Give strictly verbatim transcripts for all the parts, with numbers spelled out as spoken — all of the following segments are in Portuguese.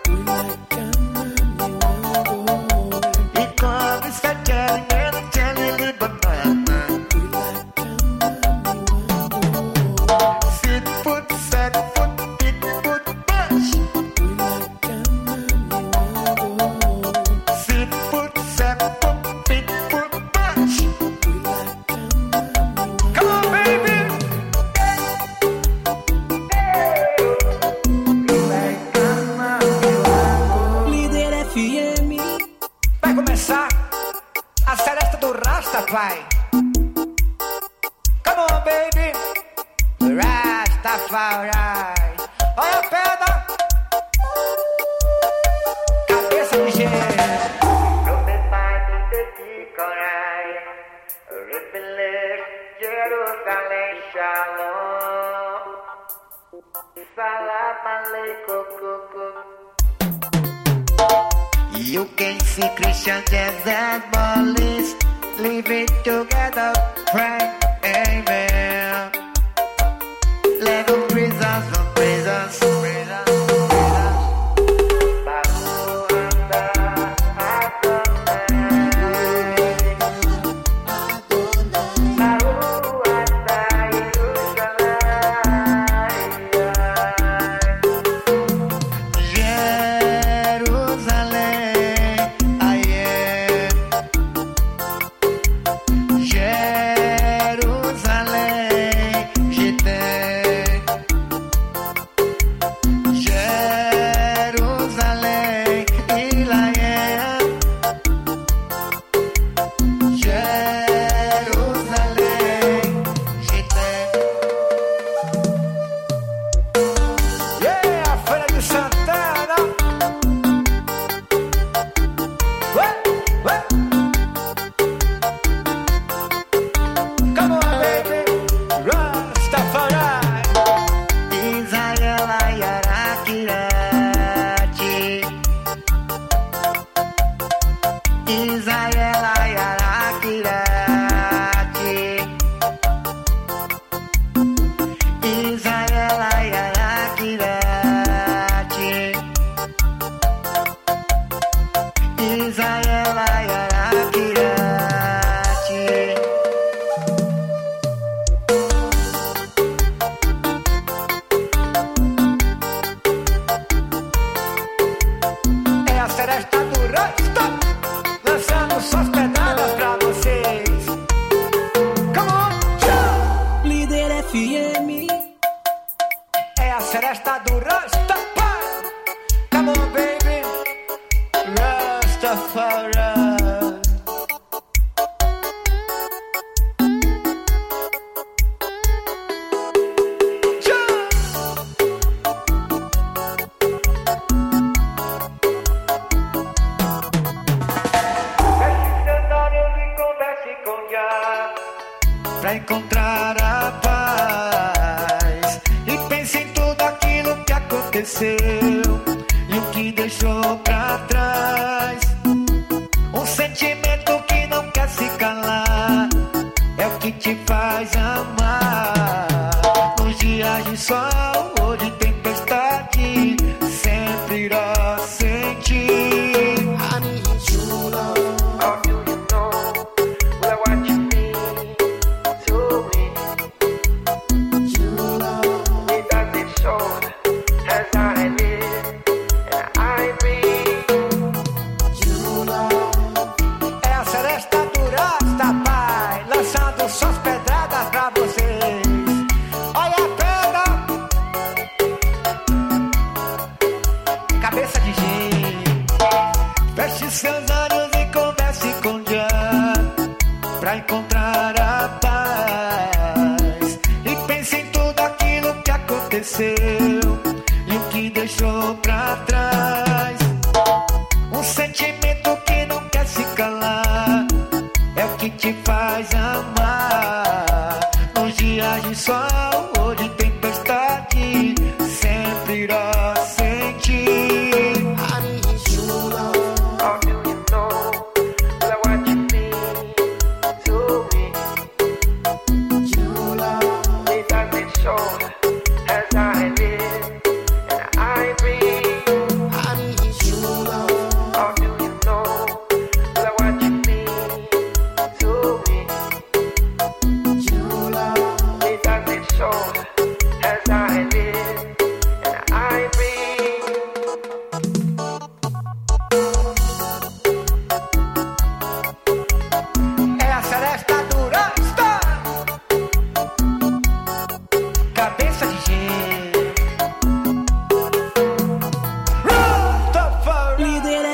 Essa seresta do Rasta, pai, lançando suas pedradas pra você.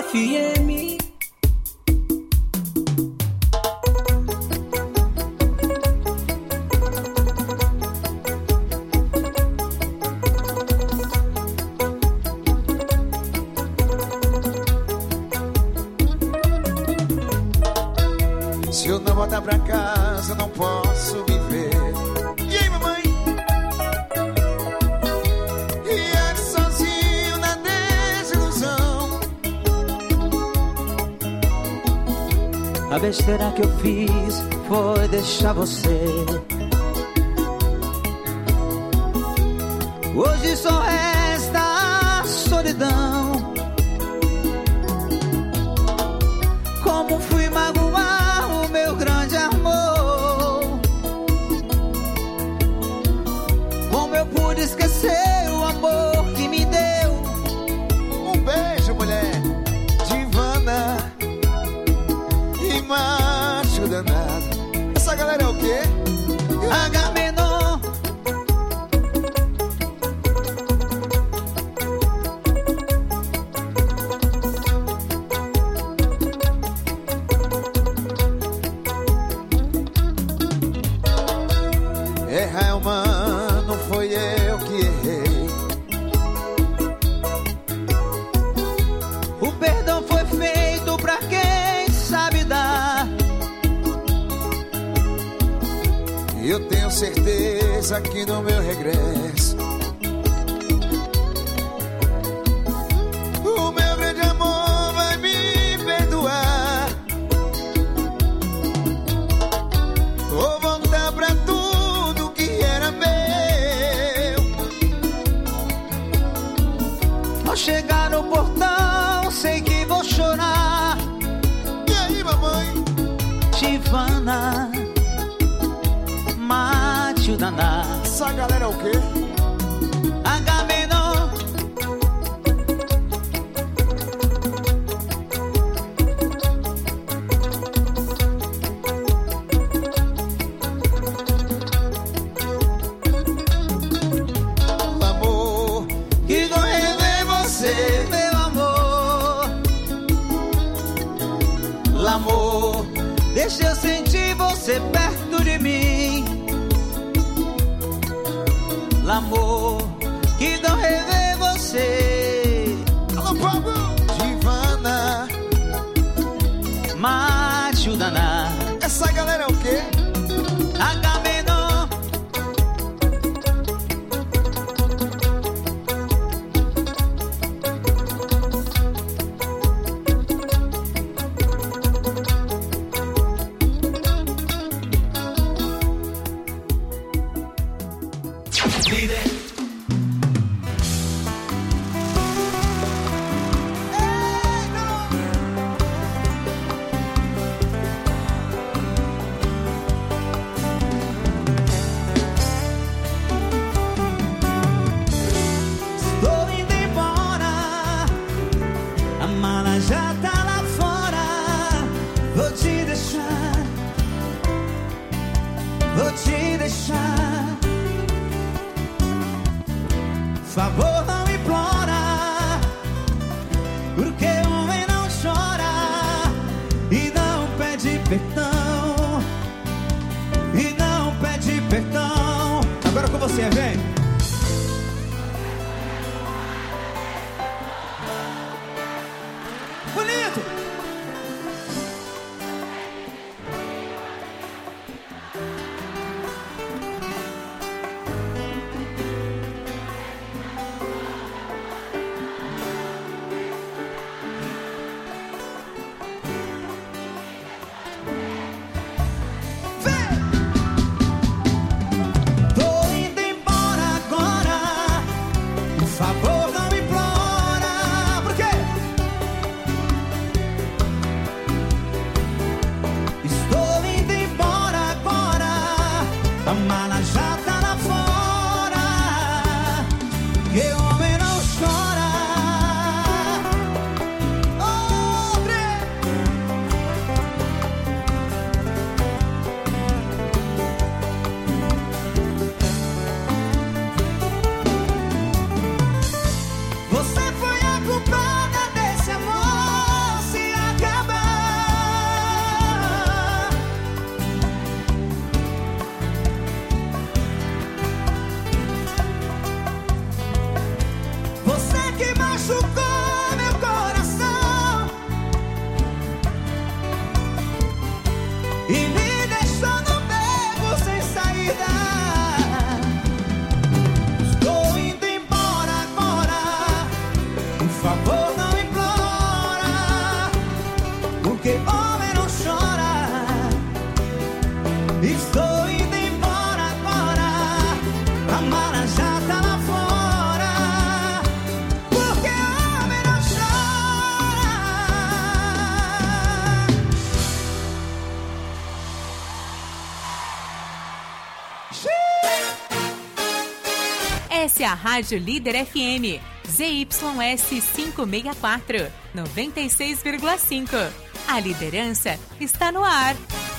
F M. Se eu não voltar pra casa, não posso viver. E aí, mamãe? E é sozinho na desilusão. A besteira que eu fiz foi deixar você. Hoje só resta a solidão. Como fui magoar o meu grande amor? Como eu pude esquecer o amor que me deu? Um beijo, mulher divana e macho danado. Essa galera é o quê? Agamenon. Errar é humano, foi eu que errei. O perdão foi feito pra quem sabe dar. E eu tenho certeza que no meu regresso o meu grande amor vai me perdoar. Vou voltar pra tudo que era meu. Ao chegar no portão, sei que vou chorar. E aí, mamãe? Tivana, mate danado. Essa galera é o quê? Agamenon. Amor, Que dor rever você, meu amor. L'amor, deixa eu sentir você perto de mim. L'amor, que dor rever você. alô, Pablo! Divana, Macho danado. essa galera é o quê? Agamenon. Estou indo embora, a mala já tá lá fora. Vou te deixar, vou te deixar. Favor, não implora, porque homem não chora e não pede perdão, e não pede perdão. Agora com você, vem. Bonito! Tô indo embora, a Rádio Líder F M, Z Y S quinhentos e sessenta e quatro, noventa e seis vírgula cinco. A liderança está no ar.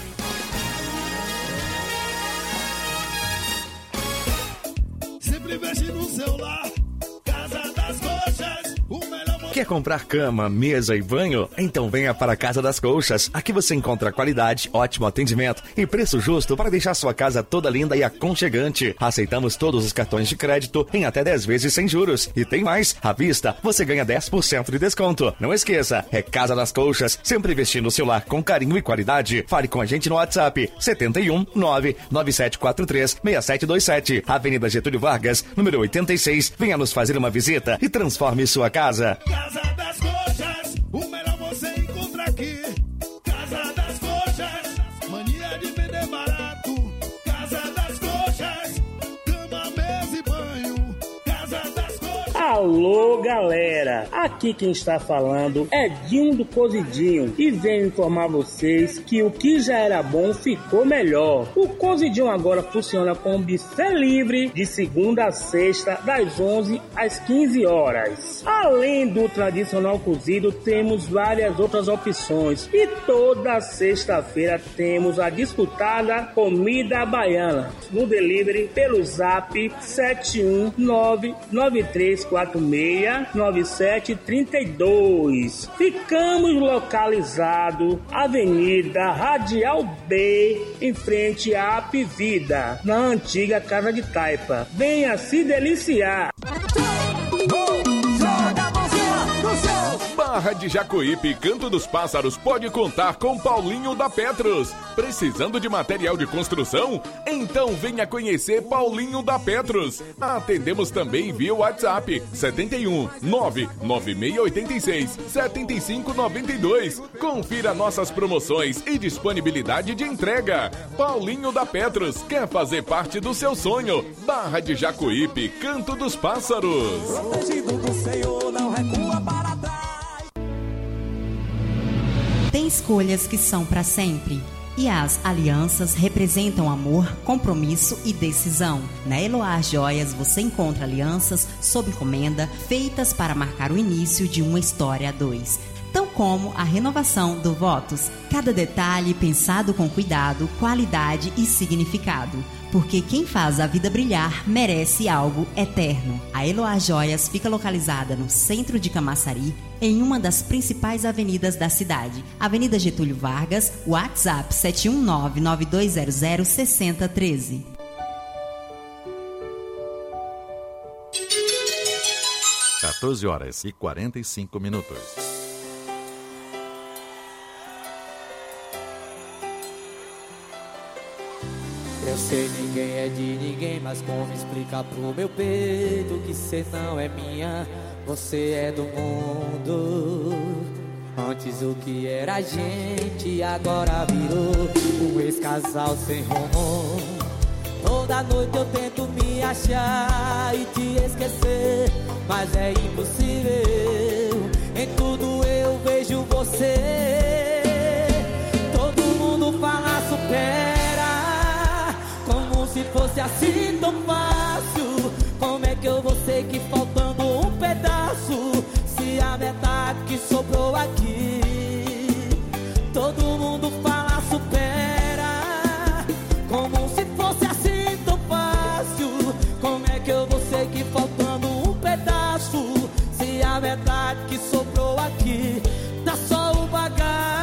Sempre veste no celular, Casa das Coxas, o melhor. Quer comprar cama, mesa e banho? Então venha para a Casa das Colchas. Aqui você encontra qualidade, ótimo atendimento e preço justo para deixar sua casa toda linda e aconchegante. Aceitamos todos os cartões de crédito em até dez vezes sem juros. E tem mais, à vista você ganha dez por cento de desconto. Não esqueça, é Casa das Colchas, sempre vestindo o seu lar com carinho e qualidade. Fale com a gente no WhatsApp setenta e um, nove nove sete quatro três, seis sete dois sete, Avenida Getúlio Vargas, número oitenta e seis. Venha nos fazer uma visita e transforme sua casa. Casa das Coxas, o melhor você encontra aqui. Casa das Coxas, mania de vender barato. Casa das Coxas, cama, mesa e banho. Casa das Coxas. Alô, galera, aqui quem está falando é Dinho do Cozidinho e venho informar vocês que o que já era bom ficou melhor. O Cozidinho agora funciona com buffet livre de segunda a sexta, das onze às quinze horas. Além do tradicional cozido, temos várias outras opções e toda sexta-feira temos a disputada comida baiana no delivery pelo zap sete um nove nove três quatro seis nove sete três dois. Ficamos localizados Avenida Radial B, em frente à Apivida, na antiga Casa de Taipa. Venha se deliciar. Barra de Jacuípe, Canto dos Pássaros pode contar com Paulinho da Petros. Precisando de material de construção? Então venha conhecer Paulinho da Petros. Atendemos também via WhatsApp setenta e um, nove nove seis oito seis, sete cinco nove dois. Confira nossas promoções e disponibilidade de entrega. Paulinho da Petros quer fazer parte do seu sonho. Barra de Jacuípe, Canto dos Pássaros. Protegido do Senhor, não recua para trás. Tem escolhas que são para sempre. E as alianças representam amor, compromisso e decisão. Na Eloá Joias você encontra alianças sob encomenda feitas para marcar o início de uma história a dois. Tão como a renovação do Votos. Cada detalhe pensado com cuidado, qualidade e significado. Porque quem faz a vida brilhar merece algo eterno. A Eloá Joias fica localizada no centro de Camaçari, em uma das principais avenidas da cidade. Avenida Getúlio Vargas, WhatsApp sete um nove nove dois zero zero seis zero um três. quatorze horas e quarenta e cinco minutos. Eu sei ninguém é de ninguém, mas como explicar pro meu peito que cê não é minha, você é do mundo. Antes o que era a gente agora virou um ex-casal sem rumo. Toda noite eu tento me achar e te esquecer, mas é impossível. Em tudo eu vejo você. Todo mundo fala supera, como se fosse assim tão fácil. Como é que eu vou ser que faltando um pedaço, se a metade que sobrou aqui? Todo mundo fala supera, como se fosse assim tão fácil. Como é que eu vou ser que faltando um pedaço, se a metade que sobrou aqui tá só o bagaço?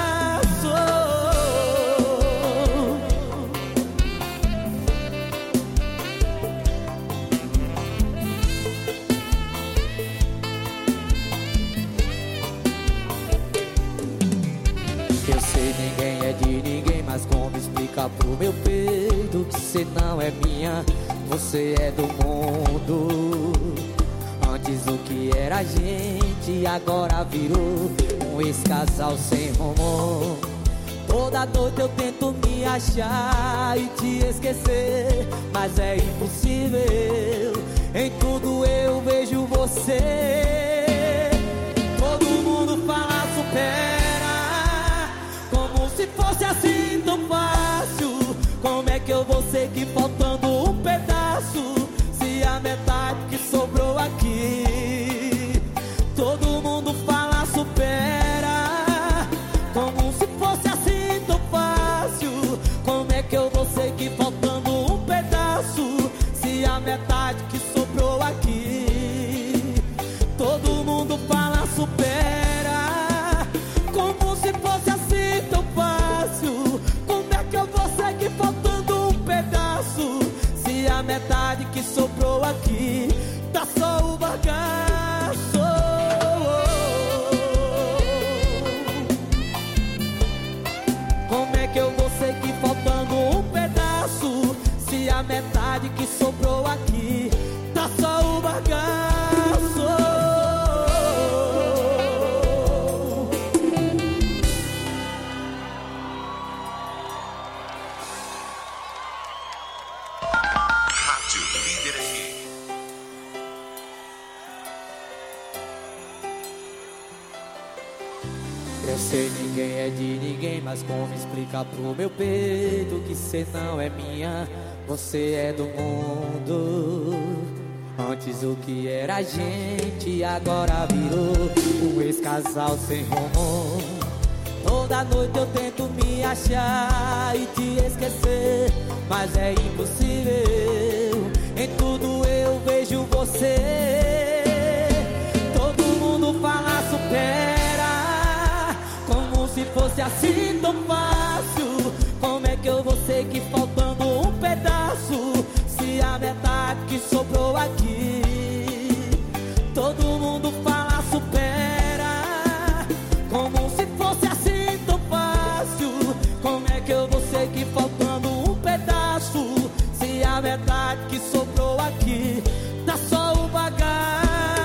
Eu sei ninguém é de ninguém, mas como explicar pro meu peito que cê não é minha, você é do mundo. Antes o que era a gente agora virou um ex-casal sem rumo. Toda noite eu tento me achar e te esquecer, mas é impossível. Em tudo eu vejo você. Todo mundo fala supera, como se fosse assim tão fácil. Como é que eu vou ser que faltando um pedaço, se a metade que sobrou aqui, tá só o bagaço. Como é que eu vou ser que faltando um pedaço, se a metade que sobrou aqui tá só o bagaço? Rádio Líder F M. Eu sei ninguém é de ninguém, mas como explicar pro meu peito que cê não é minha, você é do mundo. Antes o que era a gente agora virou um ex-casal sem rumo. Toda noite eu tento me achar e te esquecer, mas é impossível. Em tudo eu vejo você. Todo mundo fala supera, como se fosse assim tão fácil. Como é que eu vou ser que faltando um pedaço, se a metade que sobrou aqui, todo mundo fala supera, como se fosse assim tão fácil. Como é que eu vou ser que faltando um pedaço, se a metade que sobrou aqui tá só o bagaço?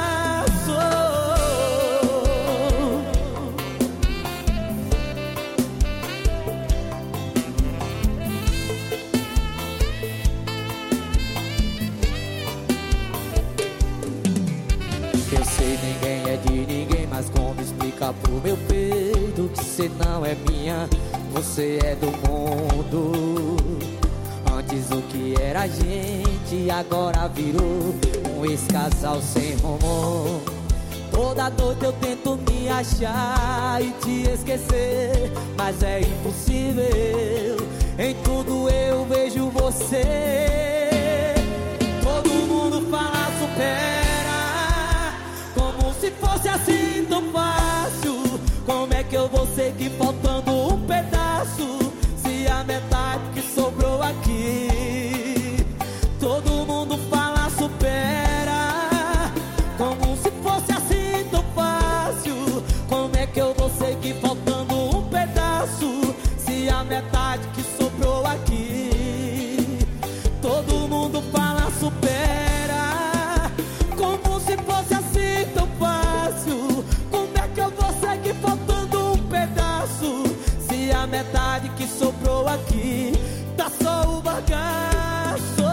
Eu sei ninguém é de ninguém, mas como explicar pro meu peito que cê não é minha, você é do mundo. Antes o que era a gente agora virou um ex-casal sem rumo. Toda noite eu tento me achar e te esquecer, mas é impossível. Em tudo eu vejo você. Todo mundo fala supera, como se fosse assim tão fácil. Como é que eu vou ser que faltando um pedaço, se a metade que sobrou aqui, todo mundo fala supera, como se fosse assim tão fácil. Como é que eu vou ser que faltando um pedaço, se a metade que sobrou aqui, todo mundo fala supera, como se fosse assim tão fácil. Como é que eu vou ser que faltando um pedaço, se a metade que sobrou aqui tá só o bagaço?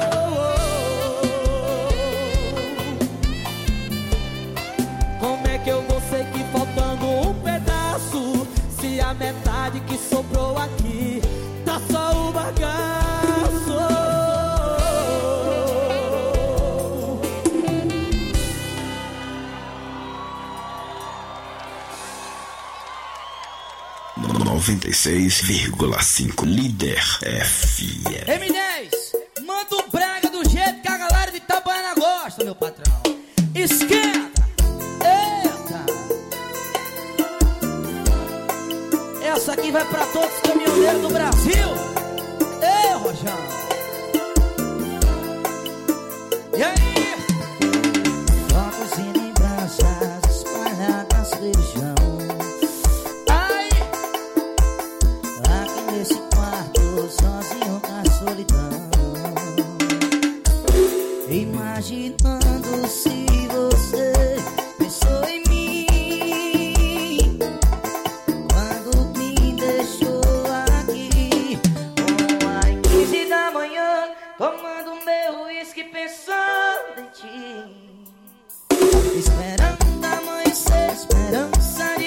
Como é que eu vou ser que faltando um pedaço, se a metade que sobrou aqui tá só o bagaço? noventa e seis vírgula cinco Líder F M. M dez, manda o brega do jeito que a galera de Itabaiana gosta, meu patrão. Esquenta, eita. Essa aqui vai pra todos os caminhoneiros do Brasil. Ei, Rojão. E aí? Focos e lembranças espalhadas pelo chão. Nesse quarto, sozinho na solidão, imaginando se você pensou em mim quando me deixou aqui, às quinze da manhã, tomando meu uísque pensando em ti, esperando amanhecer, esperança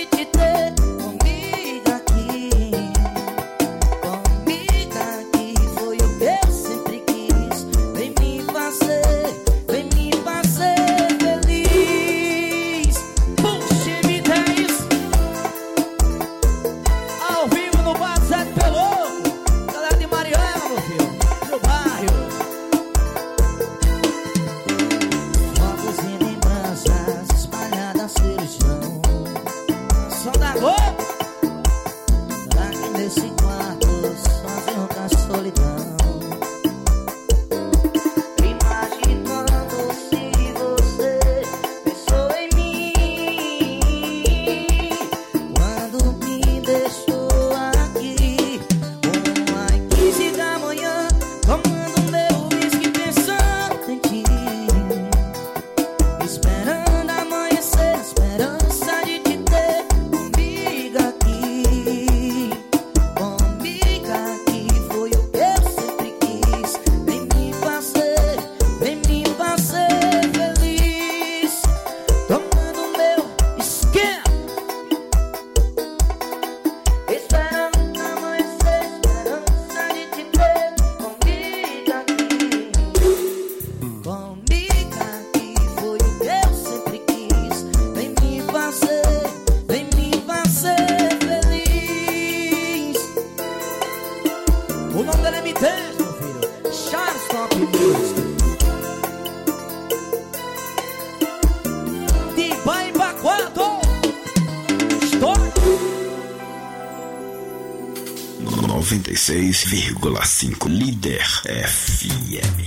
noventa e seis vírgula cinco Líder F M.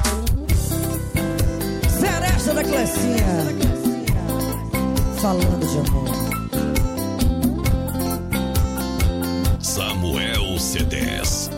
Seresta da Clecinha, falando de amor. Samuel C dez.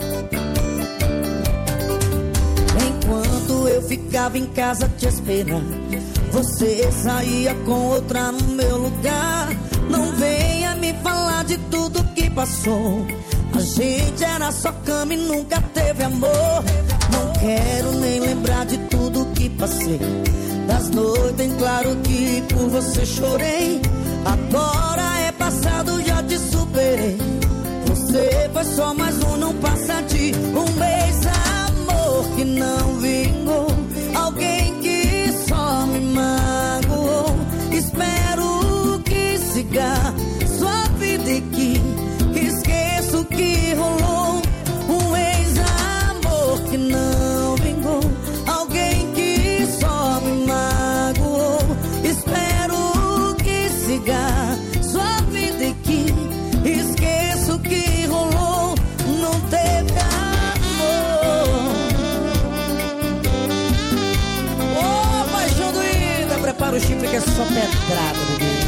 Enquanto eu ficava em casa te esperando, você saía com outra no meu lugar. Não venha me falar de tudo que passou. A gente era só cama e nunca teve amor. Não quero nem lembrar de tudo que passei. Das noites em claro que por você chorei. Agora é passado, já te superei. Você foi só mais um, não passa de um mês. Amor que não vingou, alguém que só me magoou. Espero que siga sua vida e que esqueça o que rolou. Um ex-amor que não vingou, alguém que só me magoou. Espero que siga sua vida e que esqueça o que rolou. Não teve amor. Ô, paixão doída, prepara o chifre que é só pedrada, bebê.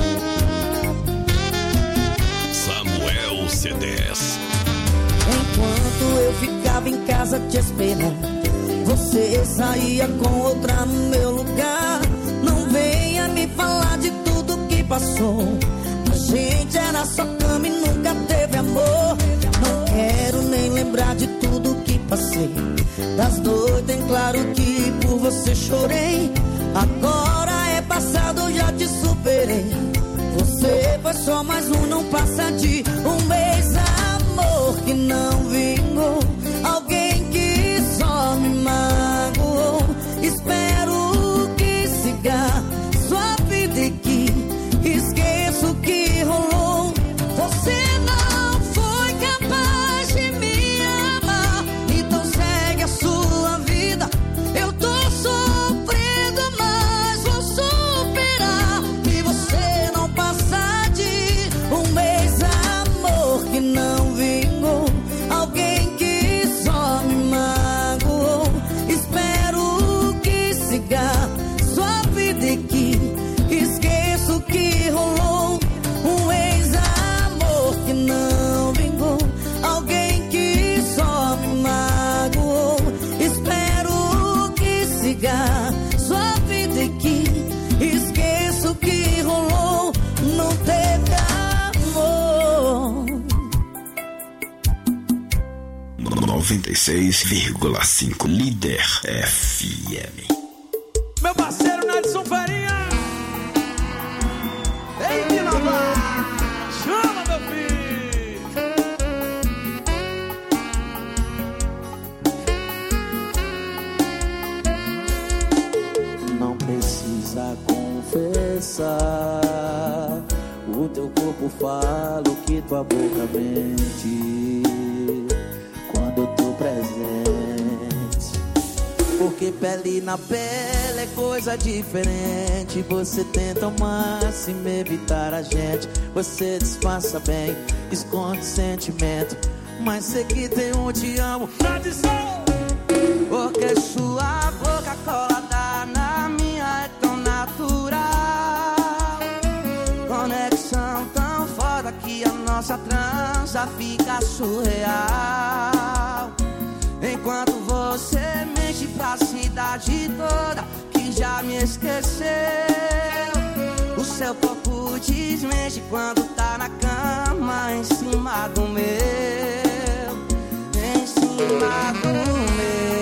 Samuel C dez. Enquanto eu ficava em casa te esperando, você saía com outra no meu lugar. Não venha me falar de tudo que passou. A gente era só cama e nunca teve amor. Não quero nem lembrar de tudo que passei. Das noites em claro que por você chorei. Agora é passado, já te superei. Você foi só mais um, não passa de um mês. Amor que não vingou, alguém que só me magoou. Espero que siga sua vida e que esqueça o que rolou. Você não foi capaz de me amar, então segue a sua vida. Eu tô sofrendo, mas vou superar. E você não passa de um mês. Amor que não vingou, alguém que só me magoou. Espero que siga sua vida e que esqueça o que rolou. Um ex-amor que não vingou, alguém que só me magoou. Espero que siga sua vida e que esqueça o que rolou. Não teve amor. noventa e seis vírgula cinco Líder F M. Meu parceiro Nelson Farinha, ei de Nova, chama meu filho. Não precisa confessar, o teu corpo fala o que tua boca mente quando eu tô presente. Porque pele na pele é coisa diferente. Você tenta ao máximo evitar a gente. Você disfarça bem, esconde sentimento, mas sei que tem um te amo. Tradição! Porque sua boca colada na minha é tão natural. Conexão tão foda que a nossa transa fica surreal. Enquanto você mente pra cidade toda que já me esqueceu. O seu corpo desmente quando tá na cama em cima do meu. Em cima do meu.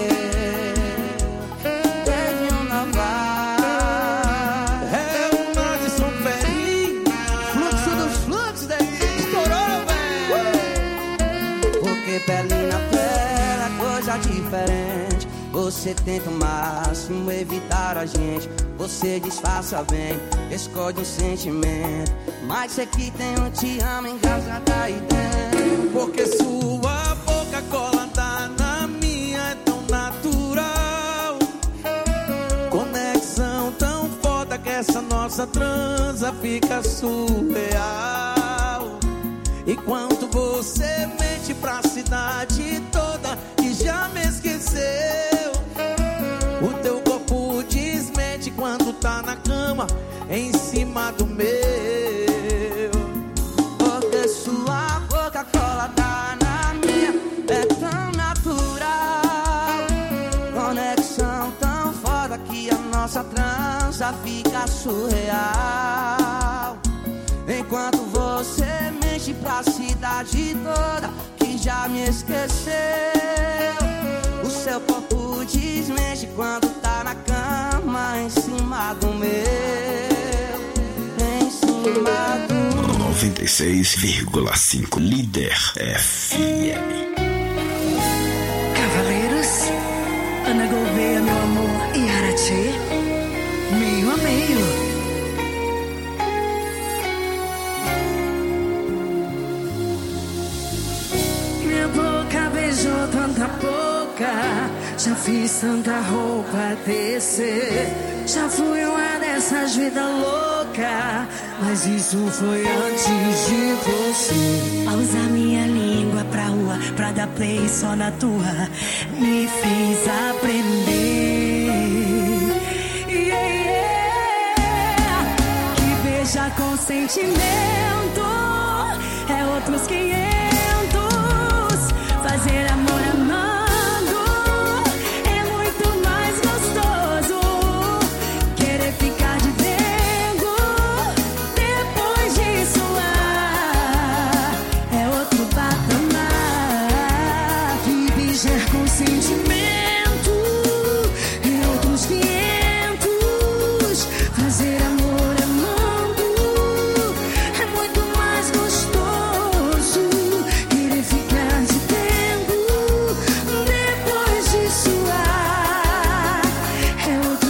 Teve um naval. É o Madison Ferrinha. Fluxo dos fluxos daí. Estourou, velho. Porque pele na pele é coisa diferente. Você tenta o máximo evitar a gente. Você disfarça bem, esconde um sentimento, mas sei que tem um te amo engasgado aí dentro. Porque sua boca colada na minha é tão natural. Conexão tão foda que essa nossa transa fica surreal. Enquanto você mente mente pra cidade toda que já me esqueceu. O teu corpo desmente quando tá na cama em cima do meu. Porque sua Coca-Cola tá na minha, é tão natural. Conexão tão foda que a nossa transa fica surreal. Enquanto você mexe pra cidade toda que já me esqueceu. O seu corpo desmexe quando tá na cama em cima do meu. Em cima do noventa e seis vírgula cinco Líder F M. Cavaleiros, Ana Gouveia, meu amor, e Aratie, meio a meio. Minha boca beijou tanta boca, já fiz tanta roupa descer. Já fui uma dessas vidas loucas, mas isso foi antes de você. Ao usar minha língua pra rua, pra dar play só na tua, me fez aprender. Yeah, yeah. Que beija com sentimento é outros quinhentos. Fazer amor amando é muito mais gostoso. Querer ficar de dengo depois disso ah, é outro patamar. Que beijar com sentimento é outros quinhentos. Fazer amor amando é muito mais gostoso. Querer ficar de depois disso ah, é outro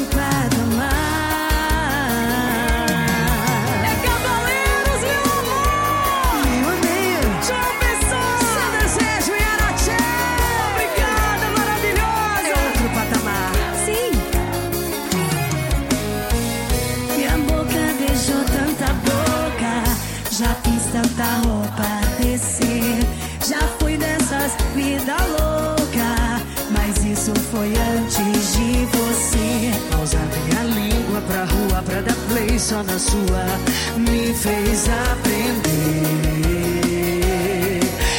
patamar. É Cavaleiros, meu amor! Meio a meio. João Pessoa, Seu Desejo e Aratie. Obrigada, maravilhosa! É outro patamar. Sim! Minha boca beijou tanta boca, já fiz tanta roupa descer. Já fui dessas vida louca, mas isso foi antes de você. Usar minha língua pra rua, pra dar play só na sua, me fez aprender.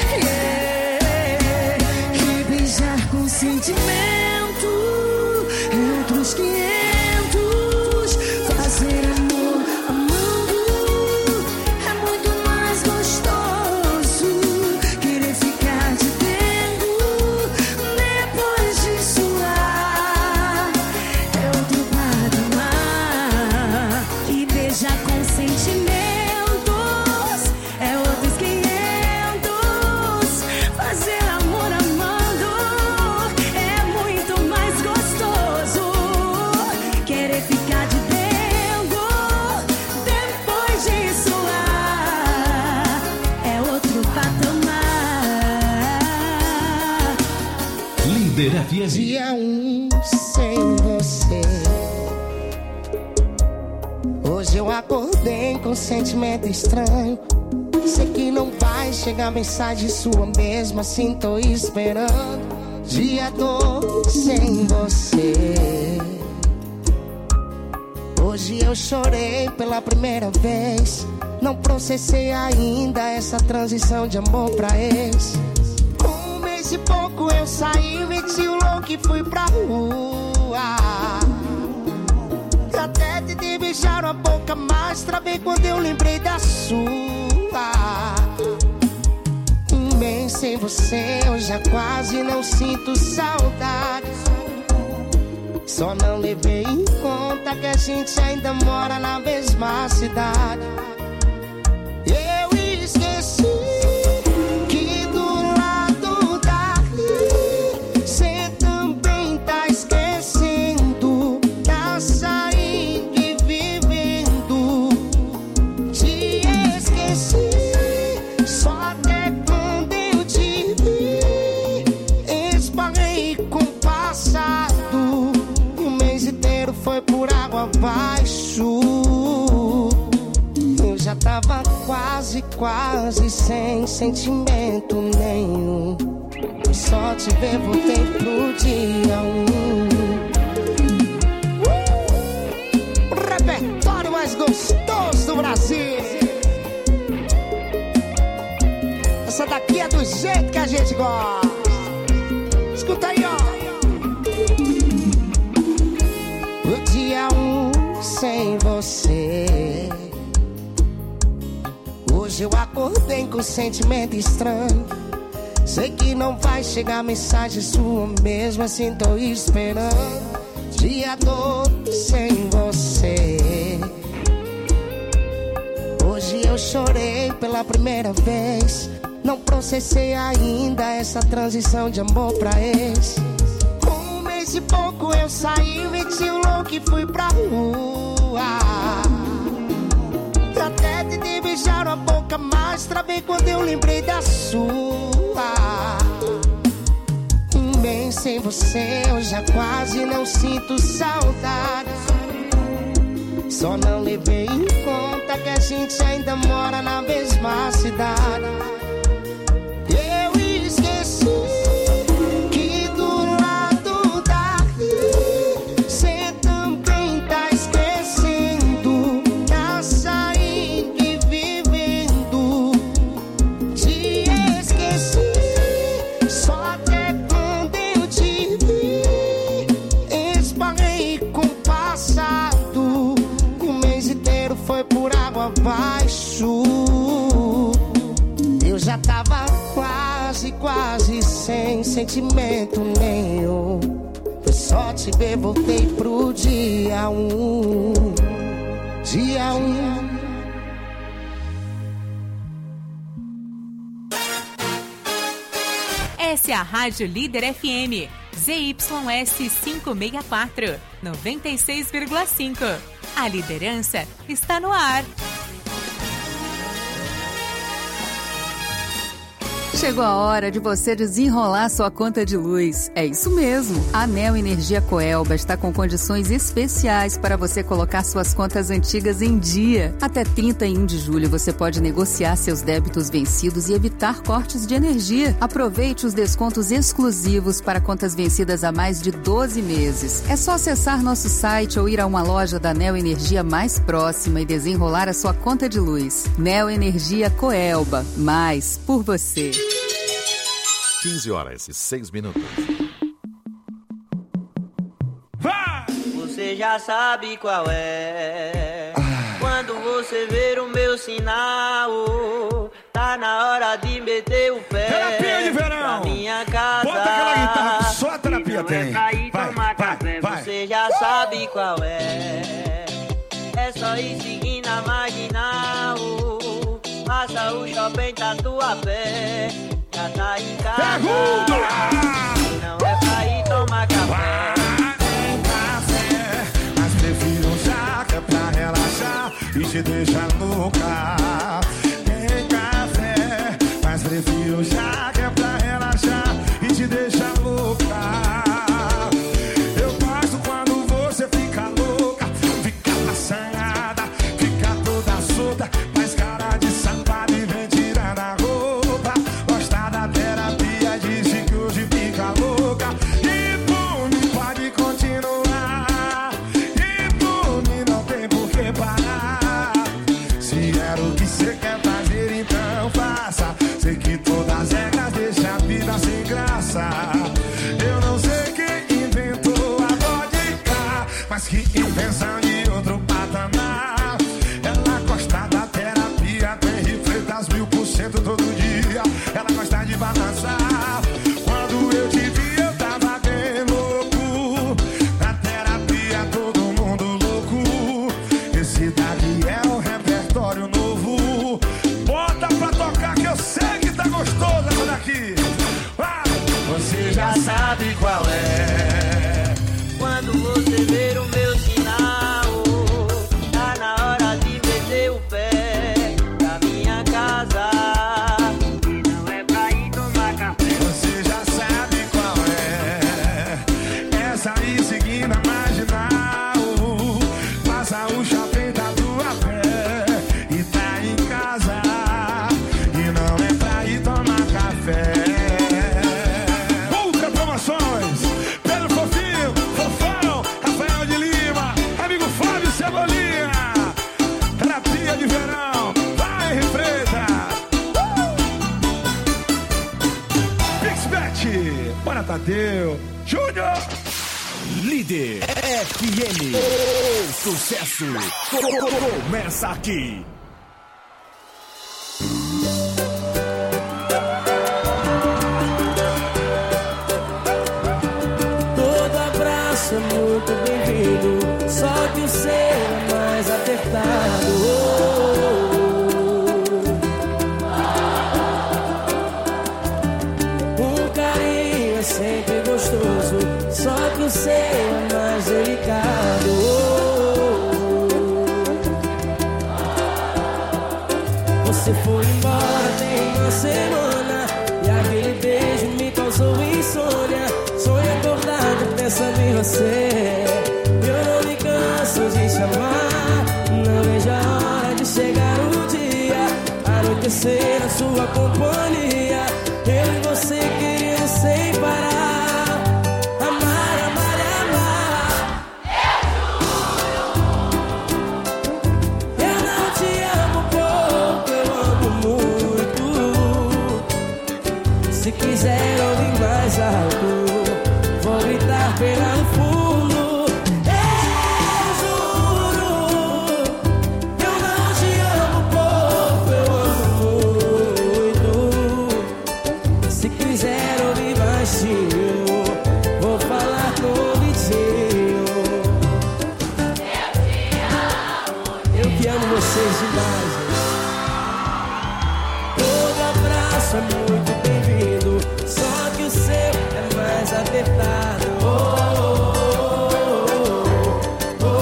Yeah. Que beijar com sentimento é outros quinhentos. Fazer amor amando é muito mais gostoso. Querer ficar de dengo depois disso ah, é outro patamar. E beijar com sentimentos é outros quinhentos. Fazer amor amando é muito mais gostoso. Querer ficar de dengo depois disso ah, é outro patamar. Líder F M. Dia um sem você. Hoje eu acordei com um sentimento estranho. Sei que não vai chegar mensagem sua, mesmo assim tô esperando. Dia dois sem você. Hoje eu chorei pela primeira vez. Não processei ainda essa transição de amor pra ex. Um mês e pouco eu saí, meti o louco e fui pra rua. Até tentei beijar a boca, mas travei quando eu lembrei da sua. Um mês sem você, eu já quase não sinto saudade. Só não levei em conta que a gente ainda mora na mesma cidade. Eu esqueci que do lado daqui cê também tá esquecendo, tá saindo e vivendo. Te esqueci só até quando eu te vi. Esbarrei com o passado, o mês inteiro foi por água abaixo. tava quase, quase sem sentimento nenhum. Foi só te ver, voltei pro dia um. uh! O repertório mais gostoso do Brasil. Essa daqui é do jeito que a gente gosta. Escuta aí, ó. O dia um sem você. Hoje eu acordei com um sentimento estranho. Sei que não vai chegar mensagem sua, mesmo assim tô esperando. Dia todo sem você. Hoje eu chorei pela primeira vez. Não processei ainda essa transição de amor pra ex. Com um mês e pouco eu saí, meti o louco e fui pra rua. Até tentei beijar a boca, mas travei quando eu lembrei da sua. Um mês sem você eu já quase não sinto saudade. Só não levei em conta que a gente ainda mora na mesma cidade. Eu esqueci que do lado daqui cê também tá esquecendo. Tá saindo e vivendo. Te esqueci só até quando eu te vi. Esbarrei com o passado. O mês inteiro foi por água abaixo. Eu já tava quase, quase sem sentimento nenhum. Foi só te ver, voltei pro dia um. Dia um. Essa é a Rádio Líder F M, Z Y S quinhentos e sessenta e quatro, noventa e seis vírgula cinco. A liderança está no ar. Chegou a hora de você desenrolar sua conta de luz. É isso mesmo. A Neo Energia Coelba está com condições especiais para você colocar suas contas antigas em dia. Até trinta e um de julho você pode negociar seus débitos vencidos e evitar cortes de energia. Aproveite os descontos exclusivos para contas vencidas há mais de doze meses. É só acessar nosso site ou ir a uma loja da Neo Energia mais próxima e desenrolar a sua conta de luz. Neo Energia Coelba. Mais por você. quinze horas e seis minutos. Você já sabe qual é. Quando você ver o meu sinal, tá na hora de meter o pé. Terapia de verão. Pra minha casa. Bota aquela guitarra que só a terapia tem. Vai, vai, café, vai. Você já sabe qual é. É só ir seguir na marginal. Passa o shopping Tatuapé. Já tá em casa. Pergunta! Não é pra ir tomar café. Tem café, mas prefiro um jaca pra relaxar e te deixar louca. Tem café, mas prefiro um jaca pra relaxar e te deixar louca. Eu gosto quando você fica louca, fica assanhada, fica toda solta, faz cara de safada e vem tirando a roupa. Gosta da terapia, disse que hoje fica louca. E por mim pode continuar, e por mim não tem por que parar. Se era o que você quer fazer, então faça. Sei que todas as regras deixam a vida sem graça. Eu não sei quem inventou a vodka, mas que invenção de outro patamar. Ela gosta da terapia, tem refletas mil por cento todo dia. Ela gosta de balançar. Quando eu te vi eu tava bem louco. Na terapia todo mundo louco. Esse daqui é um repertório novo. Tadeu. Júnior! Líder F M. O sucesso começa aqui. Todo abraço é muito bem-vindo, só que o seu é mais apertado. Um carinho é sempre gostoso, só que o seu é mais delicado. Você foi embora tem uma semana e aquele beijo me causou insônia. Sonho acordado pensando em você. Eu não me canso de chamar. Não vejo a hora de chegar o dia, anoitecer na sua companhia. Eu e você querendo sem parar. Amar, amar, amar. Eu não te amo pouco, eu amo muito. Se quiser ouvir mais alto, vou gritar pela no fundo. Eu juro, eu não te amo pouco, eu amo muito. Se quiser ouvir baixinho, vou falar com o ouvidinho. Eu que amo vocês demais. Todo abraço é muito bem-vindo, só que o seu é mais apertado. Oh, oh, oh,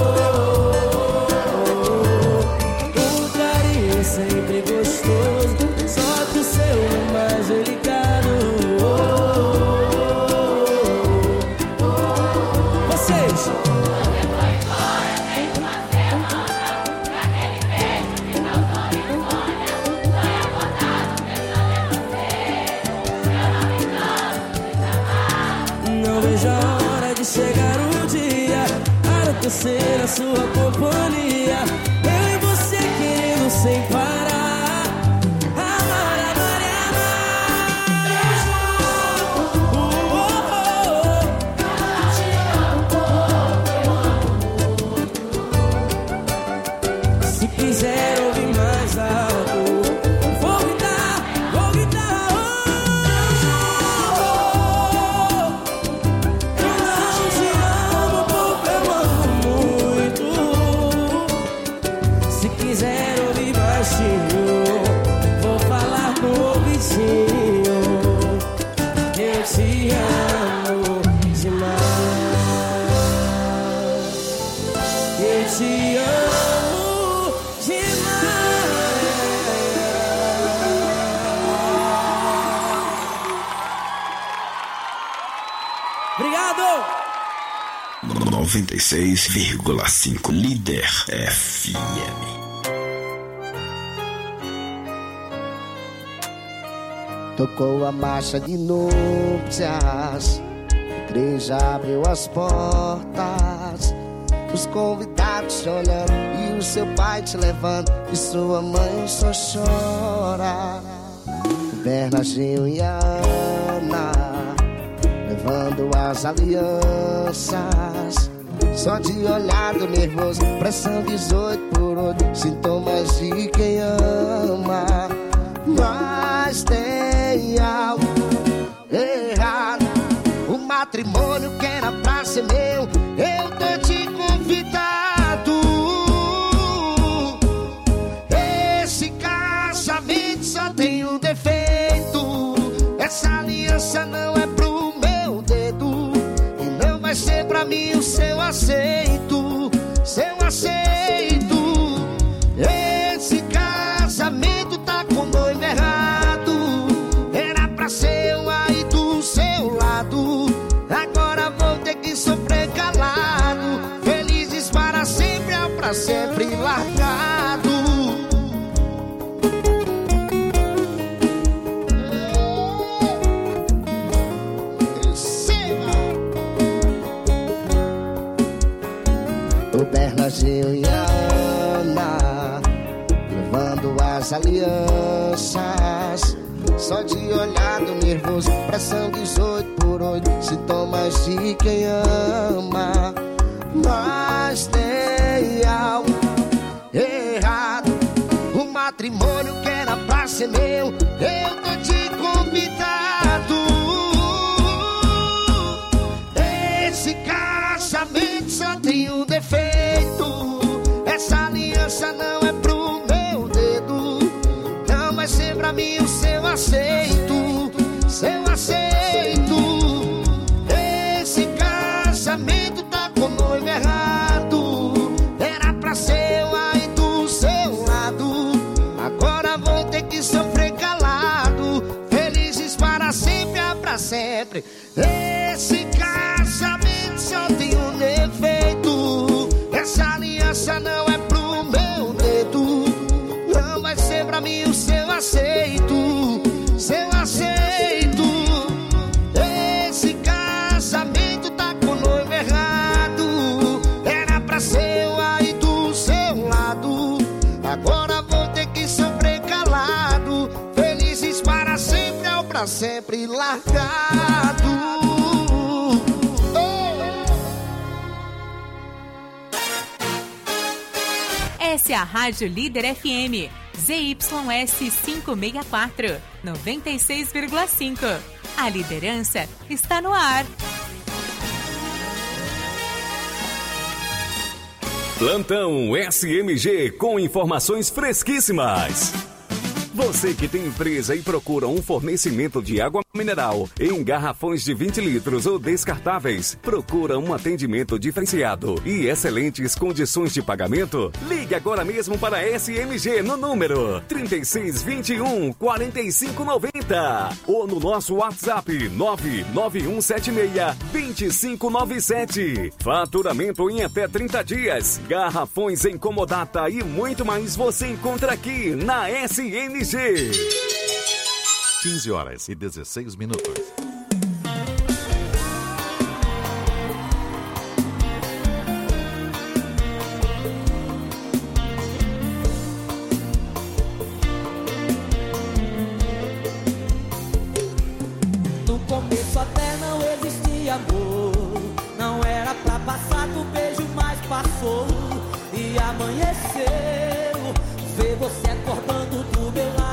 oh, oh. O carinho é sempre gostoso, só que o seu é mais delicado. Oh, oh, oh. Vocês. Não vejo a hora de chegar o dia, anoitecer na sua companhia. Eu e você querendo sem parar. Amar, amar e amar. Uh, oh, oh, oh. Se quiser ouvir mais alto, vou gritar, vou gritar. Quiser ouvir baixinho, vou falar com o ouvidinho. Eu te amo demais. Eu te amo demais. Obrigado! noventa e seis vírgula cinco Líder F M. Tocou a marcha de núpcias, a igreja abriu as portas, os convidados te olhando e o seu pai te levando, e sua mãe só chora. O Bernardinho e a Ana levando as alianças, só de olhado nervoso, pressão dezoito por oito, sintomas de quem ama. Mas tem algo errado, o matrimônio que era pra ser meu, eu tô te convidado. Esse casamento só tem um defeito, essa aliança não é pro meu dedo, e não vai ser pra mim o seu aceito, seu aceito. Esse casamento tá com noivo errado, era pra ser eu aí do seu lado, agora vou ter que sofrer calado, felizes para sempre, é pra sempre largado. O Bernardinho e a alianças. Só de olhar do nervoso, pressão dezoito por oito, sintomas de quem ama. Mas tem algo errado. O matrimônio que era pra ser meu, eu tô te convidado. Esse casamento só tem um defeito. Essa aliança não é pro meu dedo. Não vai ser pra mim o seu aceito, seu aceito. Esse casamento tá com o noivo errado. Era pra ser eu aí do seu lado. Agora vou ter que sofrer calado. Felizes para sempre, é pra sempre. Esse casamento só tem um defeito. Essa aliança não é pro meu dedo. Não vai ser pra mim o seu aceito, seu aceito. Esse casamento tá com o noivo errado. Era pra ser eu aí do seu lado. Agora vou ter que sofrer calado. Felizes para sempre, é o pra sempre largado. Essa é a Rádio Líder F M, Z Y S quinhentos e sessenta e quatro, noventa e seis vírgula cinco. A liderança está no ar. Plantão S M G com informações fresquíssimas. Você que tem empresa e procura um fornecimento de água mineral em garrafões de vinte litros ou descartáveis, procura um atendimento diferenciado e excelentes condições de pagamento? Ligue agora mesmo para a S M G no número trinta e seis, vinte e um, quarenta e cinco, noventa ou no nosso WhatsApp nove nove um sete seis, dois cinco nove sete. Faturamento em até trinta dias, garrafões em comodata e muito mais você encontra aqui na S M G. quinze horas e dezesseis minutos. No começo até não existia amor. Não era pra passar do beijo, mas passou. E amanheceu, ver você acordando do meu lado.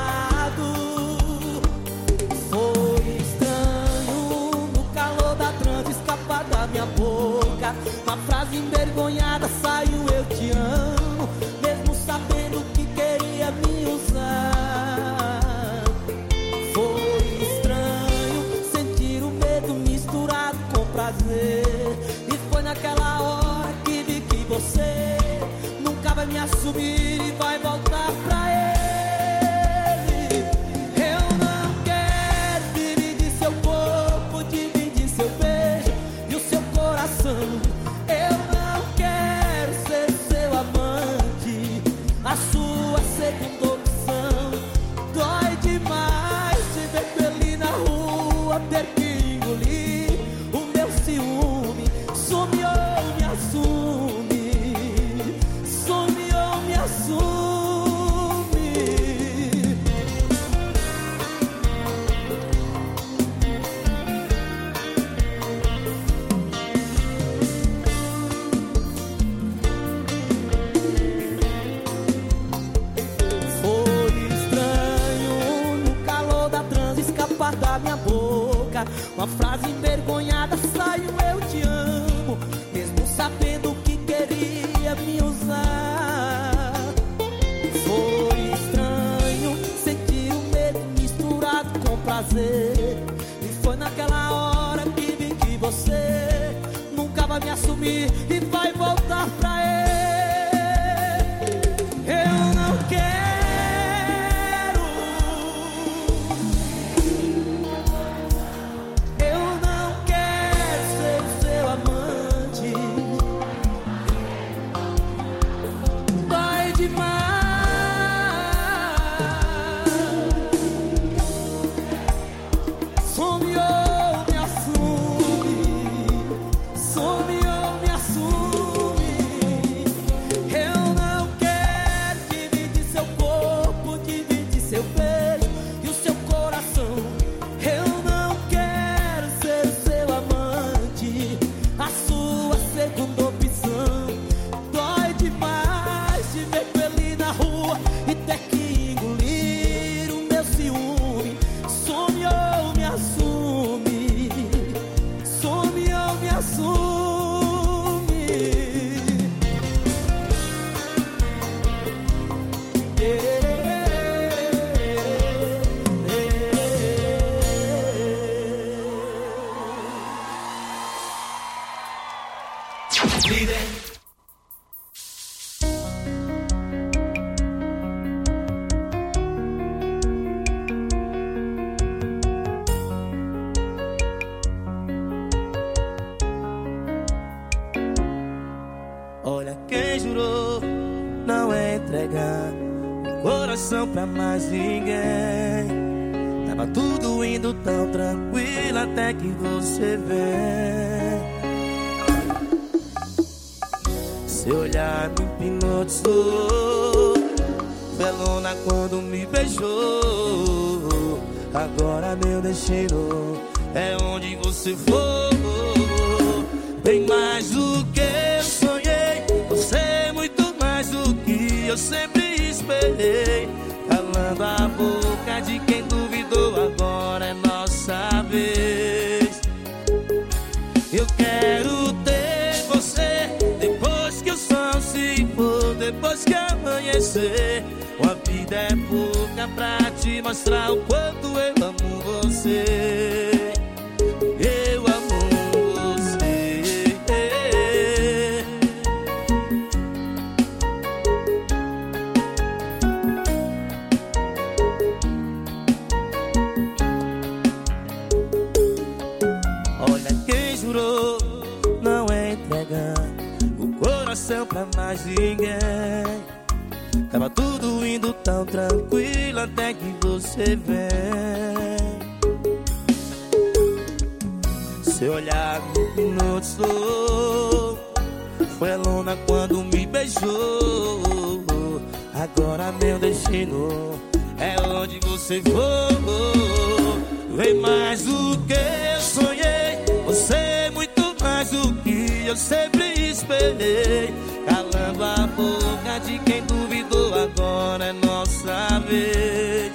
Foi estranho, no calor da transa escapar da minha boca. Uma frase envergonhada saiu, eu te amo, mesmo sabendo que queria me usar. Foi estranho sentir o medo misturado com prazer. E foi naquela hora que vi que você nunca vai me assumir e vai voltar pra ele. Eu não quero dividir seu corpo, dividir seu beijo e o seu coração. Eu não quero ser seu amante, a sua segunda opção. Dói demais te ver feliz na rua, ter que engolir o meu ciúme. Some ou me assume, some ou me assume. Foi estranho no calor da transa escapar da minha boca. Uma frase envergonhada saiu, eu te amo, mesmo sabendo que queria me usar. Foi estranho sentir o medo misturado com prazer. E foi naquela hora que vi que você nunca vai me assumir e vai voltar pra ele. Eu não quero, eu não quero ser o seu amante. Dói demais. Some ou me assume, some ou me assume. coração pra mais ninguém. Tava tudo indo tão tranquilo até que você vem. Seu olhar me hipnotizou, velona quando me beijou. Agora meu destino é onde você for. Bem mais do que eu sonhei, você é muito mais do que eu sempre esperei. Calando a boca de quem duvidou, agora é nossa vez. Eu quero ter você depois que o sol se for, depois que amanhecer. Uma vida é pouca pra te mostrar o quanto eu amo você. Eu amo você. Olha quem jurou não entregar o coração pra mais ninguém. Tava tudo indo tão tranquilo até que você vem. Seu olhar me hipnotizou, foi a luna quando me beijou. Agora meu destino é onde você for. Vem mais do que eu sonhei, você é muito mais do que eu sempre esperei. Calando a boca de quem duvidou, agora é nossa vez.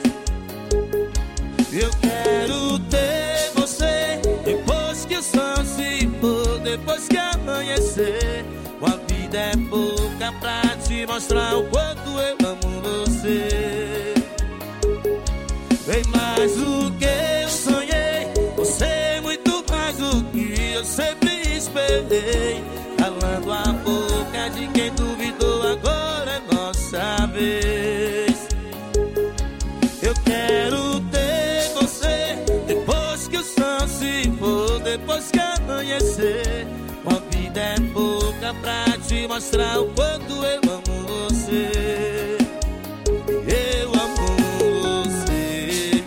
Eu quero ter você depois que o sol se for, depois que amanhecer. Uma vida é pouca pra te mostrar o quanto eu amo você. Bem mais do que eu sonhei, você é muito mais do que eu sempre esperei. Calando a boca de quem duvidou, agora é nossa vez. Eu quero ter você depois que o sol se for, depois que amanhecer. Uma vida é pouca pra te mostrar o quanto eu amo você. Eu amo você.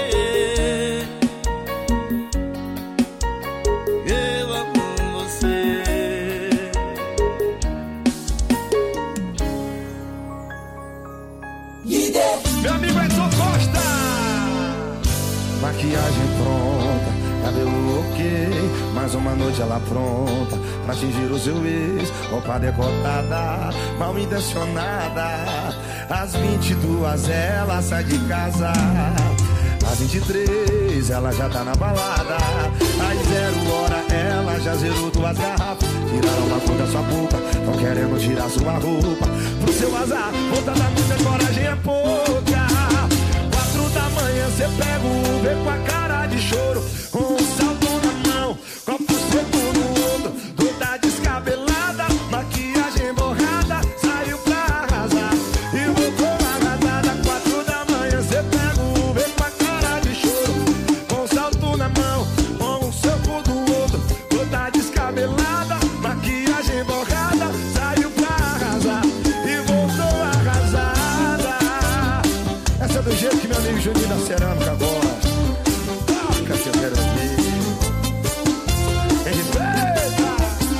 Eu amo você. Meu amigo Edson Costa. Maquiagem pronta, cabelo ok, mais uma noite ela pronta pra atingir o seu ex. Roupa decotada, mal intencionada. Às vinte e duas ela sai de casa, às vinte e três ela já tá na balada. Às zero hora ela já zerou duas garrafas. Tiraram uma cor da sua boca, tão querendo tirar sua roupa. Pro seu azar, conta da muita, coragem é pouca. Quatro da manhã cê pega o Uber com a cara de choro, com um salto na mão, copo seco no outro, toda descabelada, maquiagem borrada, saiu pra arrasar e voltou arrasada. Quatro da manhã cê pega o Uber com a cara de choro, com um salto na mão, com um soco do outro, toda descabelada, maquiagem borrada, saiu pra arrasar e voltou arrasada. Essa é do jeito que meu amigo Juninho da Cerâmica gosta. Toca, que eu quero ouvir. Em respeita.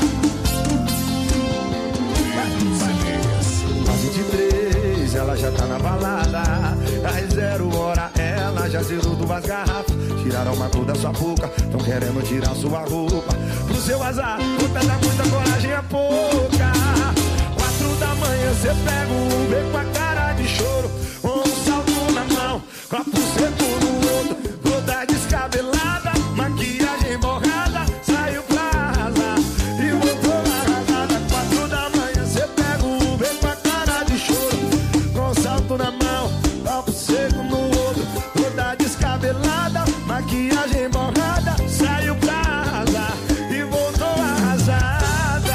Às vinte e três ela já tá na balada. Às zero hora ela já zerou duas garrafas. Tiraram uma cor da sua boca, tão querendo tirar sua roupa. Pro seu azar, conta da muita, coragem é pouca. Quatro da manhã cê pega o Uber com a cara de choro, com um salto na mão, copo seco no outro, toda descabelada, maquiagem borrada, saiu pra arrasar e voltou arrasada. Quatro da manhã cê pega o Uber com a cara de choro, com um salto na mão, copo seco no outro, toda descabelada, maquiagem borrada, saiu pra arrasar e voltou arrasada.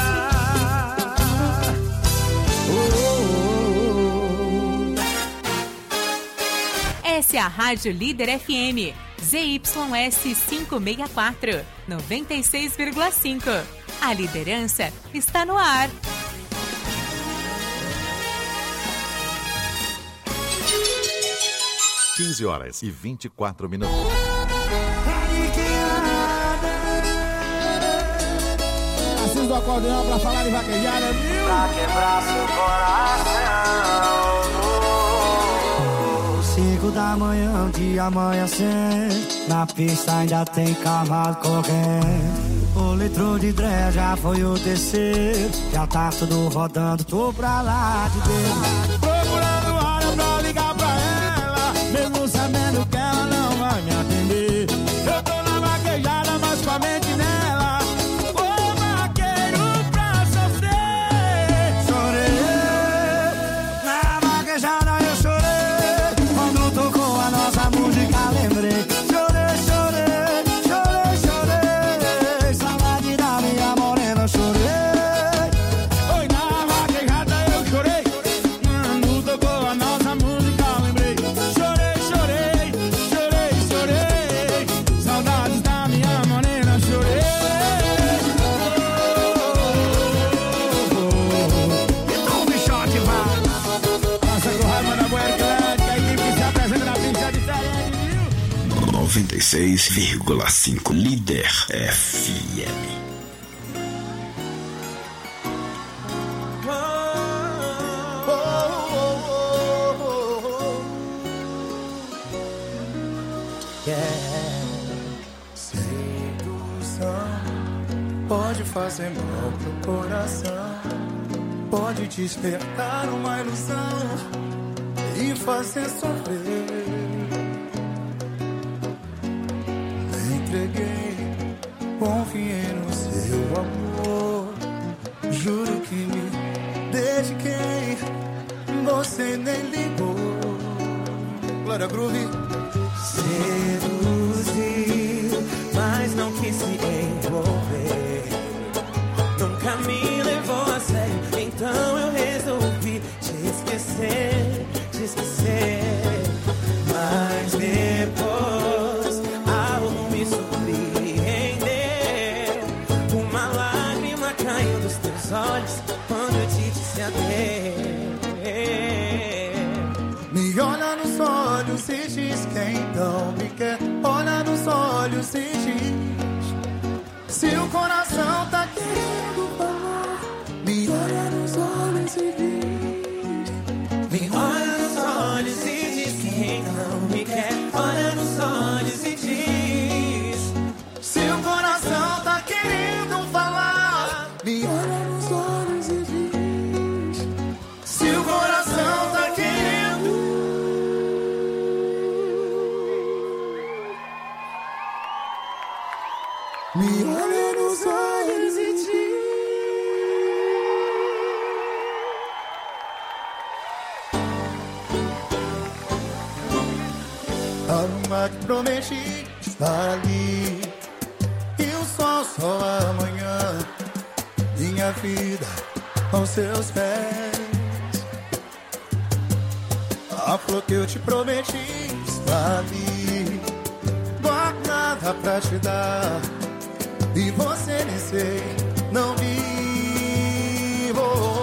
Essa é a Rádio Líder F M, Z Y S quinhentos e sessenta e quatro, noventa e seis vírgula cinco. A liderança está no ar. quinze horas e vinte e quatro minutos. Assis do acordeão pra falar de vaquejada, viu? Pra quebrar seu coração. Cinco da manhã, um dia amanhecer. Na pista ainda tem cavalo correndo. O litro de dré já foi o terceiro. Já tá tudo rodando, tô pra lá de dentro. Procurando hora pra ligar pra ela, mesmo sabendo que ela não vai me atender. Eu tô na vaquejada, mas com a mente nela. Ô vaqueiro pra sofrer. Chorei, na vaquejada eu chorei. Quando tocou a nossa música lembrei. Chorei, chorei, chorei, chorei. Saudade da minha morena, chorei. Oi, na vaquejada eu chorei. Quando tocou a nossa música lembrei. Chorei, chorei, chorei, chorei. Saudades da minha morena, chorei. Então o bichote vai. Passa com raiva da Buerclad, que a equipe se apresenta na pista de Serene, viu? noventa e seis vírgula cinco Líder F M. Sedução pode fazer mal pro coração, pode despertar uma ilusão e fazer sofrer. Me entreguei, confiei no seu amor, juro que me dediquei, você nem ligou. Glória Groove. Seduzir, mas não quis se envolver. Nunca me levou a sério, então eu resolvi te esquecer, te esquecer. Mas depois algo me surpreendeu. Uma lágrima caiu dos teus olhos quando eu te disse adeus. Me olha nos olhos e diz quem então me quer. Olha nos olhos e diz se o coração tá querendo falar. Me olha nos olhos e diz. Me olha nos olhos e diz quem não me quer. Olha nos olhos e diz se o coração tá querendo falar. Me olha nos olhos e diz se o coração tá querendo. Me olha nos olhos e diz. Alma que prometi estar ali, e o sol só amanhã. Minha vida aos seus pés. A flor que eu te prometi está ali, guardada pra te dar. E você nem sei, não vivo.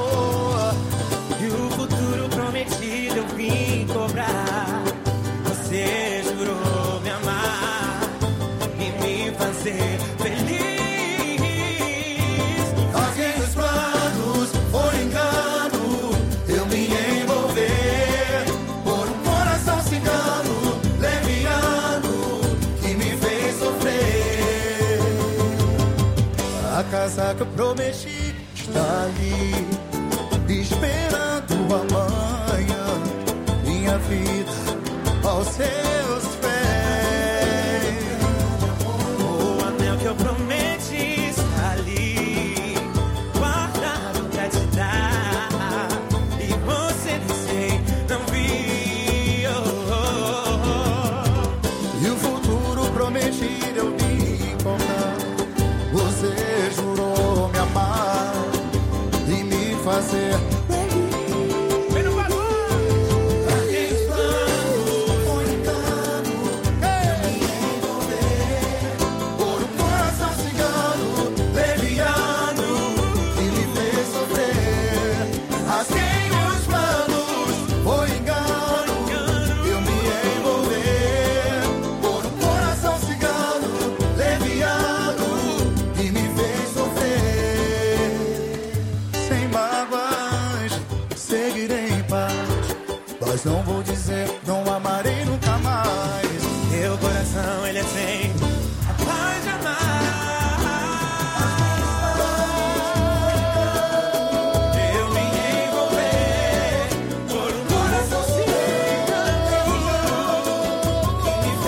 E o futuro prometido eu vim cobrar. Você jurou me amar e me fazer feliz. Alguém dos planos por engano, eu me envolver por um coração cigano, leviano, que me fez sofrer. A casa que eu prometi está ali, esperando amanhã. Minha vida aos seus pés. O anel que eu prometi está ali, guardado pra te dar. E você nem sei, não viu. E o futuro prometido eu vim encontrar. Você jurou me amar e me fazer